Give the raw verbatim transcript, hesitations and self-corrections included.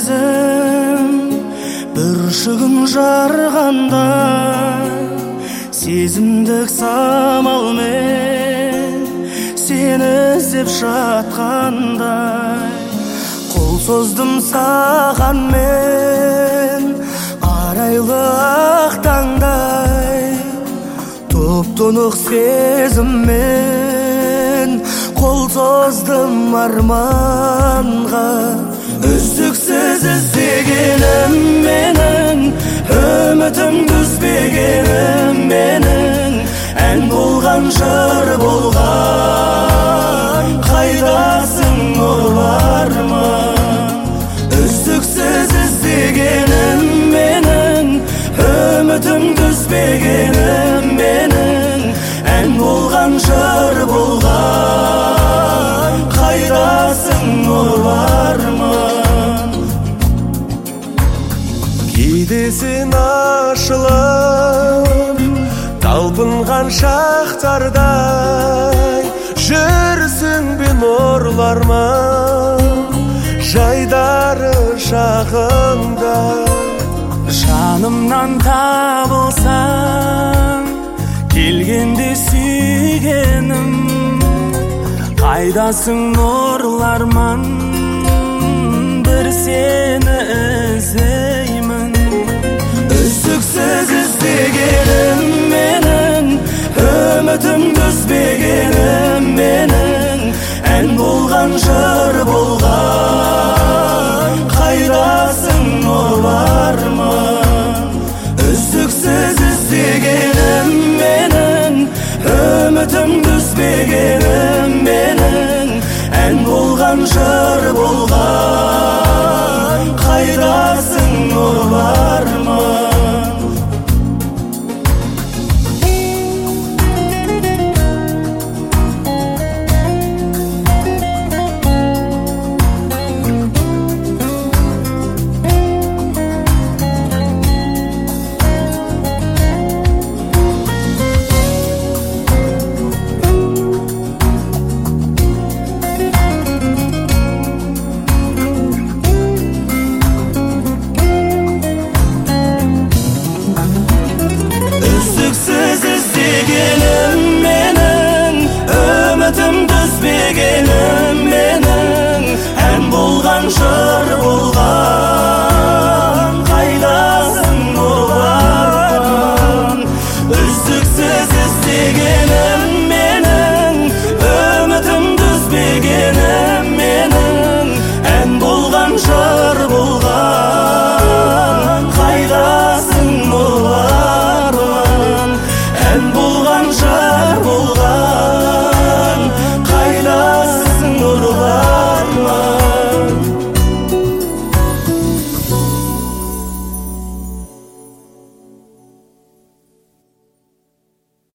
сезім бір шүгін жарғандай, сезімдік самалмен сені іздеп жатқандай. Қол создым саған мен арайлы ақ таңдай, топ-тұнық сезіммен қол создым арманға. Үздіксіз іздегенім менің, үмітім үзбегенім менің, ән болған жыр болған, қайдасың ұрларман. Үздіксіз іздегенім менің, үмітім үзбегенім менің, ән болған жыр болған, қайдасың ұрларман. Кейде сен ашылып талпынған шақтардай, жүрсің бе нұрларман жайдары шағында. Жанымнан табылсаң келгенде сүйгенім, қайдасың нұрларман, бір сені іздеймін. Үздіксіз іздегенім менің, үмітім үзбегенім менің, ән болған жыр болған, қайдасың нұрларман. Үздіксіз іздегенім менің, үмітім үзбегенім менің, ән болған жыр болған, қайдасың нұрларман. Üzdüksüz іздегенім